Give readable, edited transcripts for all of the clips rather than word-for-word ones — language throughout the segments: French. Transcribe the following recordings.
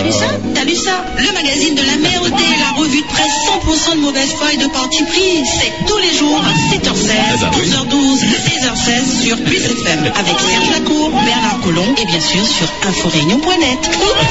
T'as vu ça? T'as vu ça? Le magazine de la merde et la revue de presse 100% de mauvaise foi et de parti pris. C'est tous les jours à 7h16, 11h12, 16h16 sur Plus FM. Avec Serge Lacour, Bernard Collomb et bien sûr sur inforéunion.net.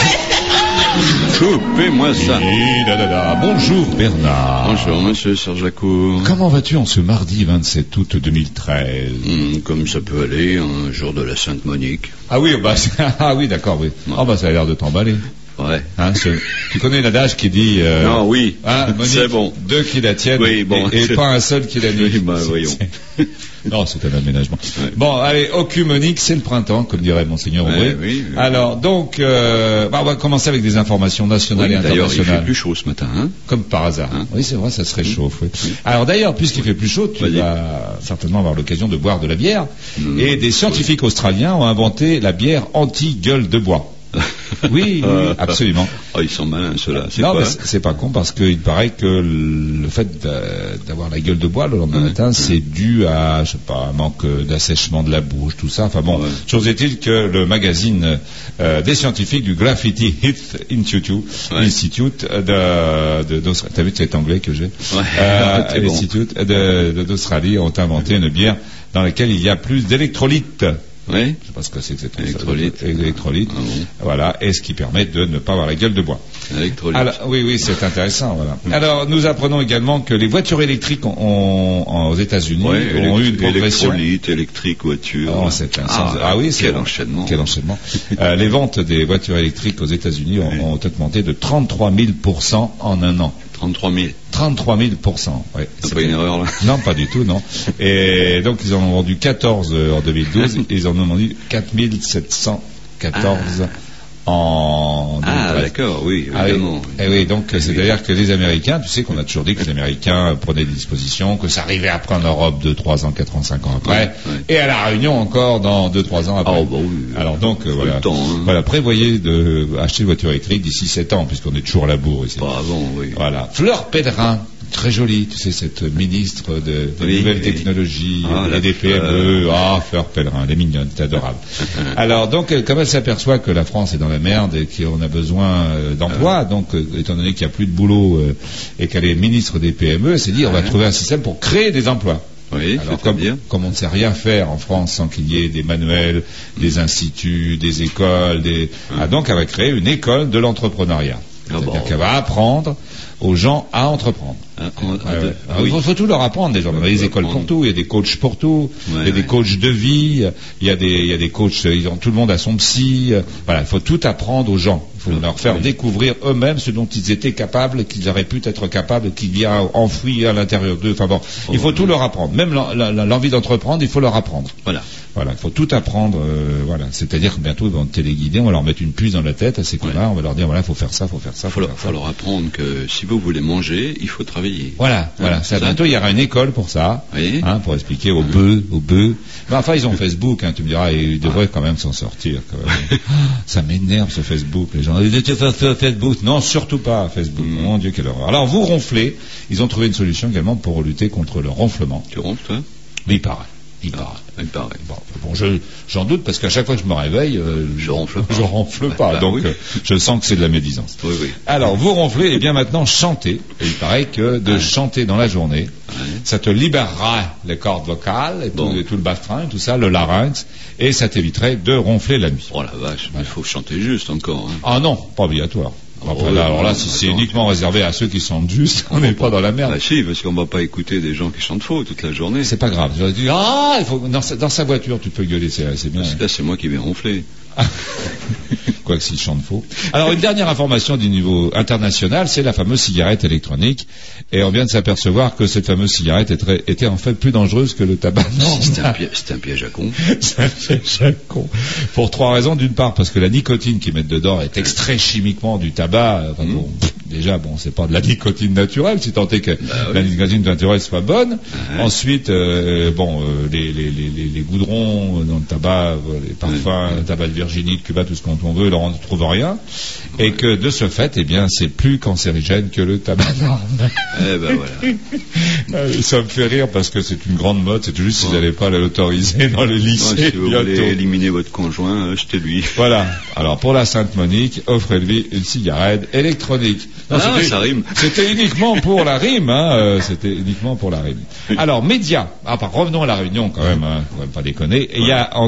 Coupez-moi ça. Bonjour Bernard. Bonjour monsieur Serge Lacour. Comment vas-tu en ce mardi 27 août 2013? Comme ça peut aller, un jour de la Sainte Monique. Ah oui, ah oui, d'accord, oui. Ouais. Oh ça a l'air de t'emballer. Ouais. Hein, tu connais l'adage qui dit non, oui, Monique, c'est bon. Deux qui la tiennent, oui, bon, et pas un seul qui la nuit. Oui, voyons. Non, c'est un aménagement. Ouais. Bon, allez, Monique, c'est le printemps, comme dirait Monseigneur Aubry. Oui. Alors, donc, on va commencer avec des informations nationales et internationales. D'ailleurs, il fait plus chaud ce matin, hein? Comme par hasard. Hein? Oui, c'est vrai, ça se réchauffe. Oui. Alors d'ailleurs, puisqu'il fait plus chaud, tu vas certainement avoir l'occasion de boire de la bière. Et des scientifiques australiens ont inventé la bière anti-gueule de bois. Oui, absolument. Oh, ils sont malins, ceux-là. Non, mais c'est pas con parce qu'il paraît que le fait d'avoir la gueule de bois le lendemain matin, c'est dû à, je sais pas, un manque d'assèchement de la bouche, tout ça. Enfin bon, chose est-il que le magazine des scientifiques du Graffiti Heath Institute d'Australie, t'as vu cet anglais que j'ai? L'Institut d'Australie ont inventé une bière dans laquelle il y a plus d'électrolytes. Oui. Je sais pas ce que c'est que cette électrolyte. Électrolyte. Ah bon. Voilà, et ce qui permet de ne pas avoir la gueule de bois. Électrolyte. Alors, oui, c'est intéressant. Voilà. Alors, nous apprenons également que les voitures électriques aux États-Unis ont eu une progression. Électrolyte, électrique, voiture. Oh, c'est quel enchaînement. Quel enchaînement. Les ventes des voitures électriques aux États-Unis ont augmenté de 33 000% en un an. 33 000. 33 000%. Ouais. C'est pas une erreur là? Non, pas du tout, non. Et donc ils en ont vendu 14 en 2012 et ils en ont vendu 4 714 en 2013. Ah d'accord, oui, évidemment. Et oui, donc c'est-à-dire que les Américains, tu sais qu'on a toujours dit que les Américains prenaient des dispositions, que ça arrivait après en Europe 2, 3 ans, 4 ans, 5 ans après, et à la Réunion encore dans 2, 3 ans après. Oh, bah oui. Alors donc voilà, le temps, hein. Voilà, prévoyez d'acheter une voiture électrique d'ici 7 ans, puisqu'on est toujours à la bourre ici. Pas avant, oui. Voilà. Fleur Pellerin, très jolie, tu sais, cette ministre des nouvelles technologies et des PME. Fleur Pellerin, elle est mignonne, c'est adorable. Alors donc, comme elle s'aperçoit que la France est dans la merde et qu'on a besoin d'emploi, donc étant donné qu'il n'y a plus de boulot et qu'elle est ministre des PME, elle s'est dit on va trouver un système pour créer des emplois. Oui, alors comme on ne sait rien faire en France sans qu'il y ait des manuels, des instituts, des écoles, donc elle va créer une école de l'entrepreneuriat. C'est-à-dire qu'elle va apprendre aux gens à entreprendre. Il faut tout leur apprendre déjà. Il y a des écoles pour tout, il y a des coachs pour tout, il y a des coachs de vie, il y a des coachs, tout le monde a son psy. Voilà, il faut tout apprendre aux gens. Il faut leur faire découvrir eux-mêmes ce dont ils étaient capables, qu'ils auraient pu être capables, qu'il y a enfoui à l'intérieur d'eux. Enfin bon, il faut tout leur apprendre. Même l'envie d'entreprendre, il faut leur apprendre. Voilà, il faut tout apprendre. Voilà, c'est-à-dire que bientôt ils vont téléguider, on va leur mettre une puce dans la tête à ces cons-là, on va leur dire voilà, il faut faire ça, il faut faire ça. Il faut leur apprendre que si vous voulez manger, il faut travailler. Voilà. Bientôt il y aura une école pour ça, pour expliquer aux bœufs. Mais enfin ils ont Facebook, tu me diras, ils devraient quand même s'en sortir. Quand même. Ça m'énerve ce Facebook, les gens. Tu fais Facebook? Non, surtout pas Facebook. Mon Dieu, quelle horreur. Alors vous ronflez, ils ont trouvé une solution également pour lutter contre le ronflement. Tu ronfles toi? Mais il paraît. Bon, j'en doute parce qu'à chaque fois que je me réveille, je ronfle pas. Donc, je sens que c'est de la médisance. Oui. Alors, vous ronflez, et bien maintenant, chantez. Et il paraît que de chanter dans la journée, ça te libérera les cordes vocales, et tout le bas-frein, tout ça, le larynx, et ça t'éviterait de ronfler la nuit. Oh la vache, mais il faut chanter juste encore. Ah non, pas obligatoire. Alors là, si c'est uniquement réservé à ceux qui chantent juste, on n'est pas dans la merde. Si, parce qu'on va pas écouter des gens qui chantent faux toute la journée. C'est pas grave. J'aurais dit, dans sa voiture, tu peux gueuler, c'est bien. Là, c'est moi qui vais ronfler. Quoique s'il chante faux. Alors, une dernière information du niveau international, c'est la fameuse cigarette électronique. Et on vient de s'apercevoir que cette fameuse cigarette était en fait plus dangereuse que le tabac. C'est un piège à con. C'est un piège à con. Pour 3 raisons. D'une part, parce que la nicotine qu'ils mettent dedans est extrait chimiquement du tabac. déjà, bon, c'est pas de la nicotine naturelle, si tant est que la nicotine naturelle soit bonne. Ensuite, les goudrons dans le tabac, les parfums, le tabac de Virginie, de Cuba, tout ce qu'on veut, là, on ne trouve rien. Et que de ce fait, eh bien, c'est plus cancérigène que le tabac normal. Ça me fait rire parce que c'est une grande mode, c'est juste si vous n'allez pas l'autoriser dans les lycées. Si vous voulez éliminer votre conjoint, achetez-lui. Voilà. Alors, pour la Sainte Monique, offrez-lui une cigarette électronique. Non, ça rime. C'était uniquement pour la rime, hein. C'était uniquement pour la rime. Alors, médias. Revenons à la Réunion quand même, hein. Faut même pas déconner. Et il y a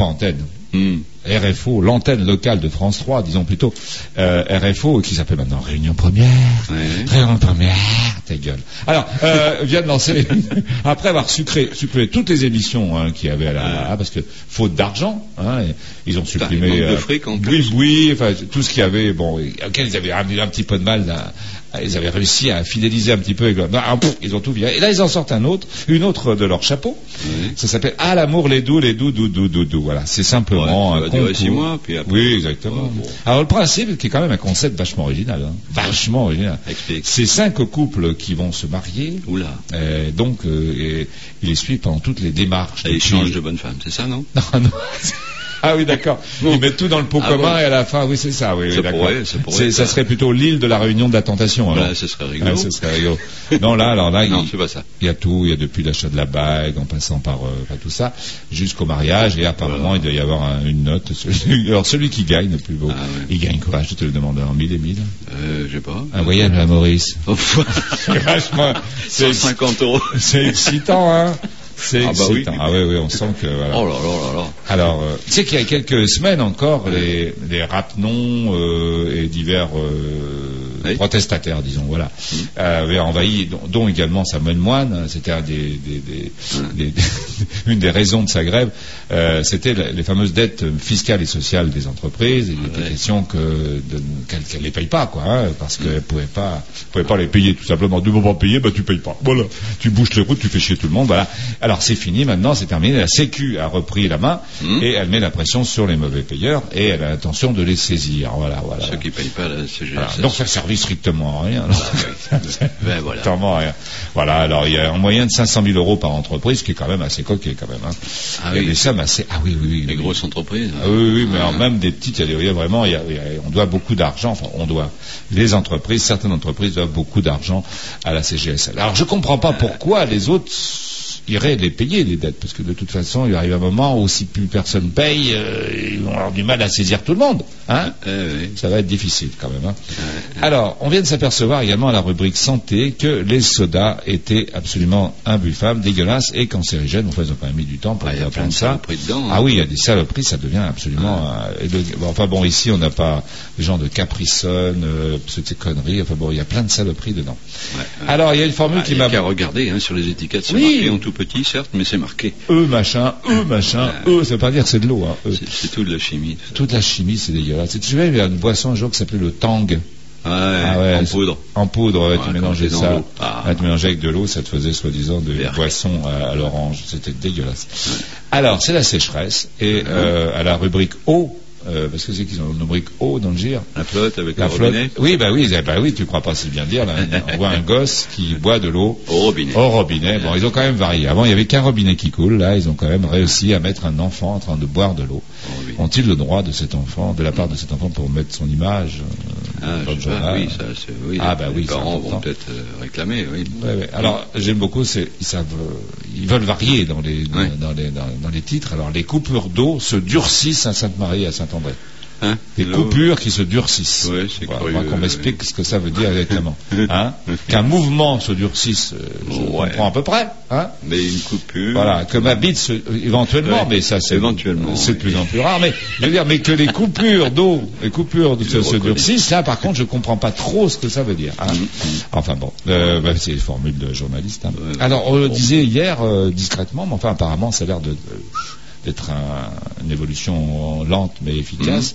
RFO, l'antenne locale de France 3, disons plutôt, RFO, qui s'appelle maintenant Réunion Première. Réunion Première, ta gueule. Alors, vient de lancer, après avoir supprimé toutes les émissions qu'il y avait parce que faute d'argent, ils ont supprimé de fric en plus. Oui, enfin tout ce qu'il y avait, auquel ils avaient un petit peu de mal. Ils avaient réussi à fidéliser un petit peu. Ils ont tout viré. Et là, ils en sortent une autre de leur chapeau. Ça s'appelle À l'amour les doux. Voilà, c'est simplement un concours. 6 mois, puis après. Oui, exactement. Alors le principe, qui est quand même un concept vachement original, vachement original. Explique. C'est 5 couples qui vont se marier. Oula. Donc, ils les suivent pendant toutes les démarches. Et ils changent de bonne femme, c'est ça, non? Non. Ah oui, d'accord. Ils mettent tout dans le pot commun et à la fin, oui, c'est ça. Oui, d'accord. Ça serait plutôt l'île de la Réunion de la tentation. Ce serait rigolo. Ce serait rigolo. Non, là, c'est pas ça. Il y a tout. Il y a depuis l'achat de la bague, en passant par tout ça, jusqu'au mariage. Et apparemment, il doit y avoir une note. Alors, celui qui gagne le plus beau, il gagne quoi? Je te le demande en 1000 et 1000. Je sais pas. Un voyage à Maurice. Vachement. 150 €. C'est excitant, hein. C'est excitant. Oui, on sent que voilà. Oh là. Alors, tu sais qu'il y a quelques semaines encore, les rapnons et divers protestataires, disons, avaient envahi, dont également Samuel Moine. C'était une des raisons de sa grève. C'était les fameuses dettes fiscales et sociales des entreprises. Il était question qu'elles les payent pas, parce qu'elles pouvaient pas les payer tout simplement. Du moment payé, tu payes pas. Voilà, tu bouches les routes, tu fais chier tout le monde. Voilà. Alors c'est fini, maintenant c'est terminé. La Sécu a repris la main et elle met la pression sur les mauvais payeurs et elle a l'intention de les saisir. Voilà. Ceux qui payent pas la CGSS. Donc ça servit strictement à rien. Strictement rien. Voilà. Alors il y a en moyenne 500 000 € par entreprise, ce qui est quand même assez coquet quand même. Il y a des sommes assez. Les grosses entreprises. Oui, mais même des petites. Il y a vraiment. On doit beaucoup d'argent. Les entreprises, certaines entreprises doivent beaucoup d'argent à la CGSL. Alors je comprends pas pourquoi les autres iraient les payer, les dettes, parce que de toute façon, il arrive un moment où si plus personne paye, ils vont avoir du mal à saisir tout le monde. Ça va être difficile quand même. Alors, on vient de s'apercevoir également à la rubrique santé que les sodas étaient absolument imbuffables, dégueulasses et cancérigènes. Enfin, ils ont quand même mis du temps pour apprendre ça. Oui, il y a des saloperies, ça devient absolument... ici, on n'a pas des gens de Caprisonne, ces conneries. Il y a plein de saloperies dedans. Alors, il y a une formule qui m'a... Il y a qu'à regarder sur les étiquettes, c'est marqué en tout petit, certes, mais c'est marqué. Ça veut pas dire que c'est de l'eau. C'est toute la chimie. Toute la chimie, c'est dégueulasse. Tu sais, il y a une boisson un jour qui s'appelait le Tang. En poudre. En poudre, tu mélangeais ça. Tu mélangeais avec de l'eau, ça te faisait soi-disant de boisson à l'orange. C'était dégueulasse. Alors, c'est la sécheresse. Et à la rubrique eau, parce que c'est qu'ils ont une rubrique eau dans le GIR. La flotte avec le robinet. Oui, tu crois pas, c'est bien dire. Là, on voit un gosse qui boit de l'eau au robinet. Bon, ils ont quand même varié. Avant, il y avait qu'un robinet qui coule. Là, ils ont quand même réussi à mettre un enfant en train de boire de l'eau. Ont-ils le droit de cet enfant, de la part de cet enfant, pour mettre son image les parents vont peut-être réclamer. Alors, j'aime beaucoup. Ils veulent varier dans les titres. Alors, les coupures d'eau se durcissent à Sainte-Marie et à Saint-André. Des coupures qui se durcissent. Qu'on m'explique ce que ça veut dire exactement. Qu'un mouvement se durcisse, je comprends à peu près. Mais une coupure. Voilà, que ma bite éventuellement, mais ça c'est de plus en plus rare. Mais je veux dire, mais que les coupures d'eau, se durcissent, là par contre, je comprends pas trop ce que ça veut dire. Enfin bon, c'est une formule de journaliste. Alors on le disait hier discrètement, mais enfin apparemment ça a l'air d'être une évolution lente mais efficace.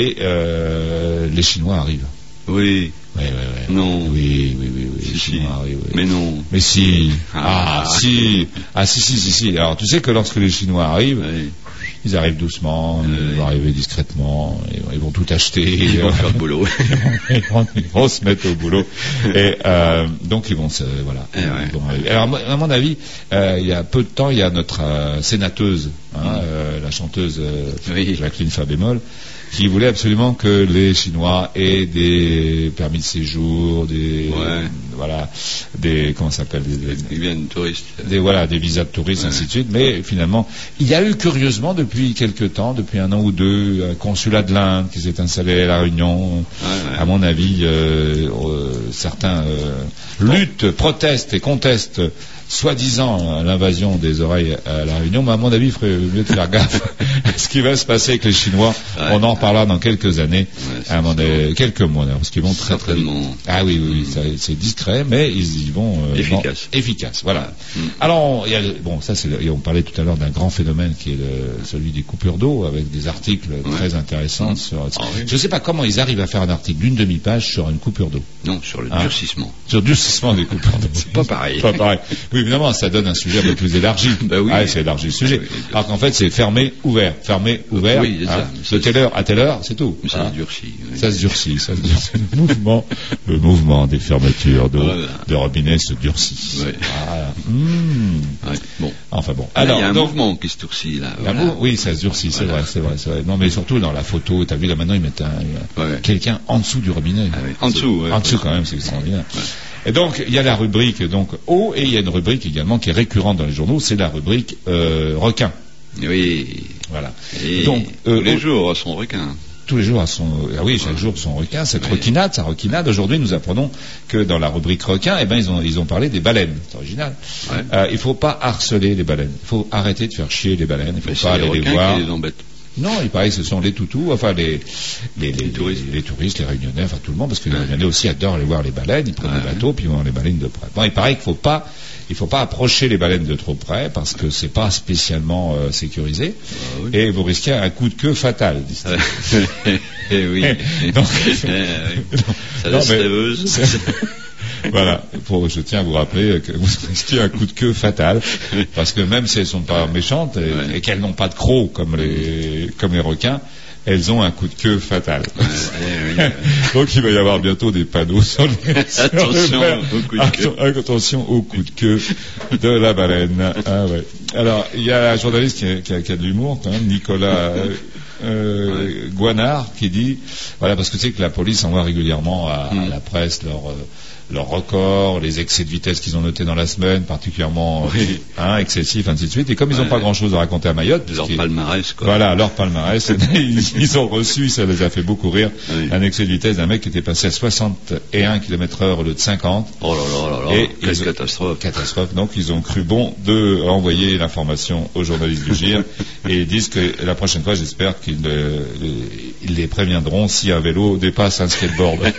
Les Chinois arrivent. Oui. Non. Oui. Les Chinois arrivent. Mais non. Mais si. Si. Alors tu sais que lorsque les Chinois arrivent, Ils arrivent doucement, ils vont arriver discrètement, ils vont tout acheter. Ils vont faire le boulot. Ils vont se mettre au boulot. Et donc ils vont voilà. Ils vont arriver. Alors à mon avis, il y a peu de temps, il y a notre sénateuse, la chanteuse Jacqueline Fa-bémol, qui voulait absolument que les Chinois aient des permis de séjour, des comment ça s'appelle, des touristes, des visas de touristes, ainsi de suite. Mais finalement, il y a eu curieusement depuis quelque temps, depuis 1 an ou 2, un consulat de l'Inde qui s'est installé à La Réunion. À mon avis, certains luttent, protestent et contestent soi-disant l'invasion des oreilles à La Réunion, mais à mon avis, il ferait mieux de faire gaffe à ce qui va se passer avec les Chinois. On en reparlera dans quelques années, quelques mois, parce qu'ils vont très très vite. Ah oui, c'est discret, mais ils y vont efficace. Voilà. Alors, on parlait tout à l'heure d'un grand phénomène qui est celui des coupures d'eau, avec des articles très intéressants. Je ne sais pas comment ils arrivent à faire un article d'une demi-page sur une coupure d'eau. Non, sur le durcissement. Sur le durcissement des coupures d'eau. C'est pas pareil. Oui, évidemment, ça donne un sujet un peu plus élargi. Ça élargit le sujet. Alors qu'en fait, c'est fermé, ouvert. Oui, de telle heure à telle heure, c'est tout. Mais ça se durcit. Ça se durcit. Le mouvement des fermetures de robinet se durcit. Bon. Enfin bon. Alors, il y a un mouvement qui se durcit là. Oui, ça se durcit, c'est vrai. Non, mais surtout dans la photo, t'as vu là maintenant, ils mettent quelqu'un en dessous du robinet. En dessous quand même, c'est extraordinaire. Et donc, il y a la rubrique eau, et il y a une rubrique également qui est récurrente dans les journaux, c'est la rubrique requin. Oui. Voilà. Et donc, tous les jours sont requins. Tous les jours chaque jour son requin. Sa requinade. Aujourd'hui, nous apprenons que dans la rubrique requin, ils ont parlé des baleines. C'est original. Il faut pas harceler les baleines. Il faut arrêter de faire chier les baleines. Il faut pas aller les voir. Non, il paraît que ce sont les toutous, enfin les touristes, les Réunionnais, enfin tout le monde, parce que les Réunionnais aussi adorent aller voir les baleines, ils prennent des bateaux, puis ils vont les baleines de près. Bon, il paraît qu'il faut pas approcher les baleines de trop près, parce que c'est pas spécialement sécurisé, et vous risquez un coup de queue fatal, disent-ils. Oui. Ça laisse rêveuse. Voilà, je tiens à vous rappeler que vous risquez un coup de queue fatal, parce que même si elles sont pas méchantes et qu'elles n'ont pas de crocs comme les requins, elles ont un coup de queue fatal. Donc il va y avoir bientôt des panneaux sur les attention au coup de queue de la baleine. Alors il y a un journaliste qui a de l'humour quand même, Nicolas Guanard, qui dit parce que tu sais que la police envoie régulièrement à la presse leurs records, les excès de vitesse qu'ils ont notés dans la semaine, particulièrement excessifs, ainsi de suite. Et comme ils n'ont pas grand-chose à raconter à Mayotte, leur palmarès, quoi. Voilà, leur palmarès. Ils ont reçu, ça les a fait beaucoup rire, un excès de vitesse d'un mec qui était passé à 61 km/h au lieu de 50. Oh là là, quelle catastrophe. Catastrophe. Donc ils ont cru bon de envoyer l'information aux journalistes du GIR et ils disent que la prochaine fois, j'espère qu'ils les préviendront si un vélo dépasse un skateboard.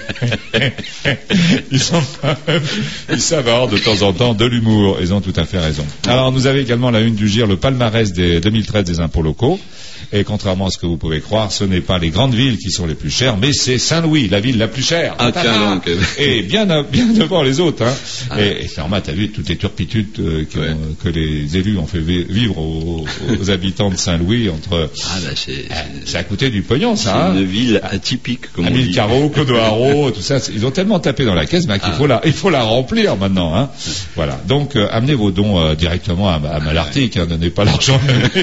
Ils savent avoir de temps en temps de l'humour. Ils ont tout à fait raison. Alors, nous avons également la une du GIR, le palmarès des 2013 des impôts locaux. Et contrairement à ce que vous pouvez croire, ce n'est pas les grandes villes qui sont les plus chères, mais c'est Saint-Louis, la ville la plus chère. Et bien devant les autres. Et Norma, t'as vu toutes les turpitudes que les élus ont fait vivre aux habitants de Saint-Louis ça a coûté du pognon, ça. C'est une ville atypique, comme on dit. 1000 carreaux, Codoharo, tout ça. Ils ont tellement tapé dans la caisse, qu'il faut la remplir maintenant. Voilà. Donc, amenez vos dons directement à Malartic, donnez pas l'argent.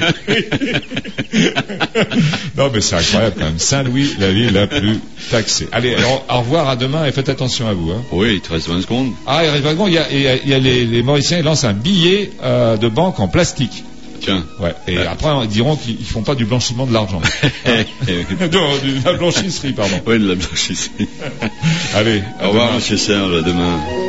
Non, mais c'est incroyable quand même. Saint-Louis, la ville la plus taxée. Allez, alors, au revoir, à demain et faites attention à vous. Oui, il te reste 20 secondes. Il reste 20 secondes. Il y a les Mauriciens, ils lancent un billet de banque en plastique. Tiens. Et après, ils diront qu'ils font pas du blanchiment de l'argent. De la blanchisserie, pardon. Oui, de la blanchisserie. Allez. Au revoir, monsieur Serge, à demain.